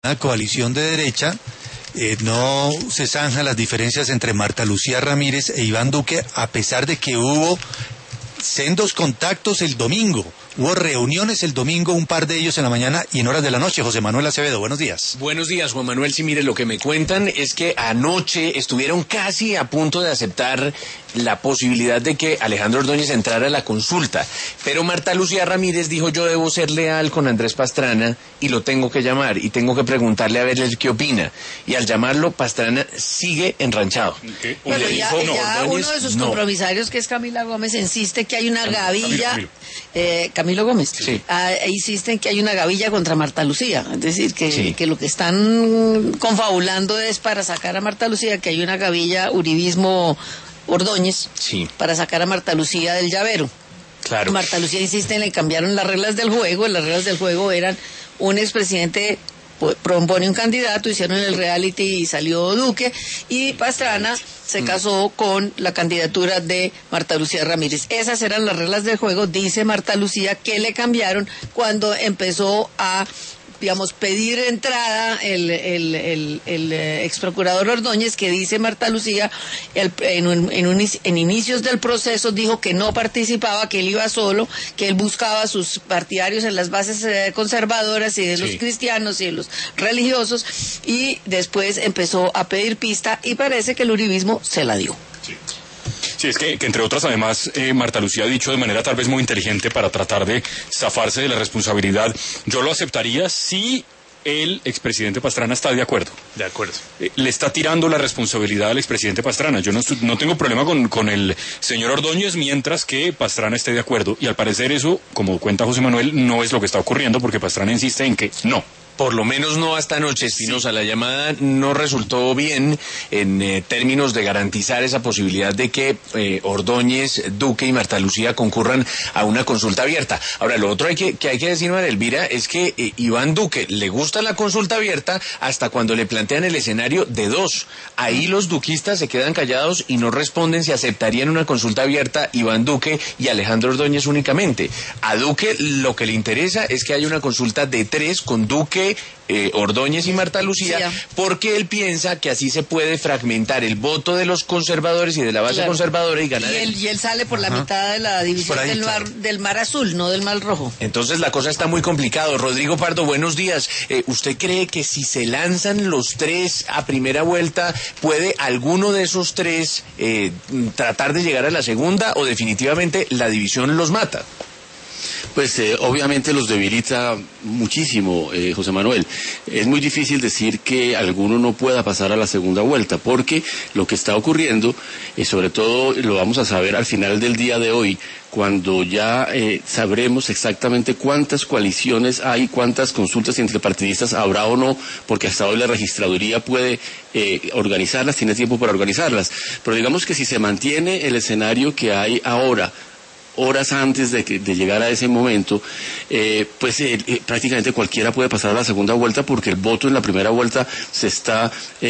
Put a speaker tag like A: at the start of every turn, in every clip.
A: una coalición de derecha. No se zanjan las diferencias entre Marta Lucía Ramírez e Iván Duque, a pesar de que hubo sendos contactos el domingo. Hubo reuniones el domingo, un par de ellos en la mañana y en horas de la noche. José Manuel Acevedo, buenos días.
B: Buenos días, Juan Manuel. Sí, mire, lo que me cuentan es que anoche estuvieron casi a punto de aceptar la posibilidad de que Alejandro Ordóñez entrara a la consulta. Pero Marta Lucía Ramírez dijo: yo debo ser leal con Andrés Pastrana y lo tengo que llamar y tengo que preguntarle a ver él qué opina. Y al llamarlo, Pastrana sigue enranchado.
C: ¿Qué?
D: Pero ya
B: Ordóñez,
D: uno de sus
B: no.
D: compromisarios, que es Camila Gómez, insiste que hay una gavilla. Camilo Gómez,
B: sí.
D: Insiste en que hay una gavilla contra Marta Lucía. Es decir, que,
B: sí,
D: que lo que están confabulando es para sacar a Marta Lucía, que hay una gavilla uribismo Ordóñez,
B: sí,
D: para sacar a Marta Lucía del llavero.
B: Claro.
D: Marta Lucía insiste en le cambiaron las reglas del juego. Las reglas del juego eran: un expresidente propone un candidato, hicieron el reality y salió Duque, y Pastrana se casó con la candidatura de Marta Lucía Ramírez. Esas eran las reglas del juego, dice Marta Lucía, que le cambiaron cuando empezó a, digamos, pedir entrada el ex procurador Ordóñez, que dice Marta Lucía, en inicios del proceso dijo que no participaba, que él iba solo, que él buscaba a sus partidarios en las bases conservadoras y de los cristianos y de los religiosos, y después empezó a pedir pista y parece que el uribismo se la dio.
C: Sí, es que entre otras, además, Marta Lucía ha dicho de manera tal vez muy inteligente, para tratar de zafarse de la responsabilidad: yo lo aceptaría si el expresidente Pastrana está de acuerdo.
B: De acuerdo.
C: Le está tirando la responsabilidad al expresidente Pastrana. Yo no tengo problema con el señor Ordóñez mientras que Pastrana esté de acuerdo. Y al parecer eso, como cuenta José Manuel, no es lo que está ocurriendo, porque Pastrana insiste en que no.
B: Por lo menos no hasta anoche, Espinosa. La llamada no resultó bien en términos de garantizar esa posibilidad de que Ordóñez, Duque y Marta Lucía concurran a una consulta abierta. Ahora, lo otro que hay que decir, María Elvira, es que Iván Duque le gusta la consulta abierta hasta cuando le plantean el escenario de dos. Ahí los duquistas se quedan callados y no responden si aceptarían una consulta abierta Iván Duque y Alejandro Ordóñez únicamente. A Duque lo que le interesa es que haya una consulta de tres con Duque, Ordóñez y Marta Lucía, porque él piensa que así se puede fragmentar el voto de los conservadores y de la base conservadora y ganar.
D: Y él sale por la mitad de la división del mar azul, no del mar rojo.
B: Entonces la cosa está muy complicada. Rodrigo Pardo, buenos días. ¿Usted cree que si se lanzan los tres a primera vuelta, puede alguno de esos tres tratar de llegar a la segunda, o definitivamente la división los mata?
E: Pues obviamente los debilita muchísimo, José Manuel. Es muy difícil decir que alguno no pueda pasar a la segunda vuelta, porque lo que está ocurriendo, sobre todo lo vamos a saber al final del día de hoy, cuando ya sabremos exactamente cuántas coaliciones hay, cuántas consultas interpartidistas habrá o no, porque hasta hoy la registraduría puede organizarlas, tiene tiempo para organizarlas. Pero digamos que si se mantiene el escenario que hay ahora, horas antes de llegar a ese momento, prácticamente cualquiera puede pasar a la segunda vuelta, porque el voto en la primera vuelta se está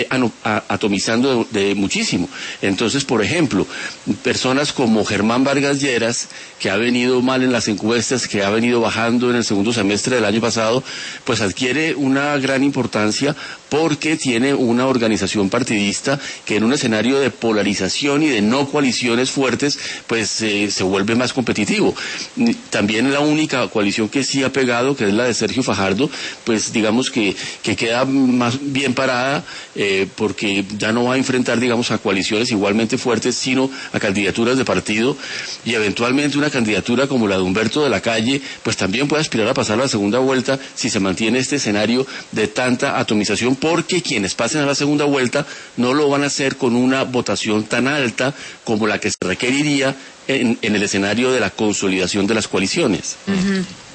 E: atomizando de muchísimo. Entonces, por ejemplo, personas como Germán Vargas Lleras, que ha venido mal en las encuestas, que ha venido bajando en el segundo semestre del año pasado, pues adquiere una gran importancia porque tiene una organización partidista que en un escenario de polarización y de no coaliciones fuertes, pues se vuelve más competitivo. También la única coalición que sí ha pegado, que es la de Sergio Fajardo, pues digamos que queda más bien parada, porque ya no va a enfrentar, digamos, a coaliciones igualmente fuertes, sino a candidaturas de partido, y eventualmente una candidatura como la de Humberto de la Calle, pues también puede aspirar a pasar a la segunda vuelta si se mantiene este escenario de tanta atomización, porque quienes pasen a la segunda vuelta no lo van a hacer con una votación tan alta como la que se requeriría en el escenario de la consolidación de las coaliciones.
D: Uh-huh.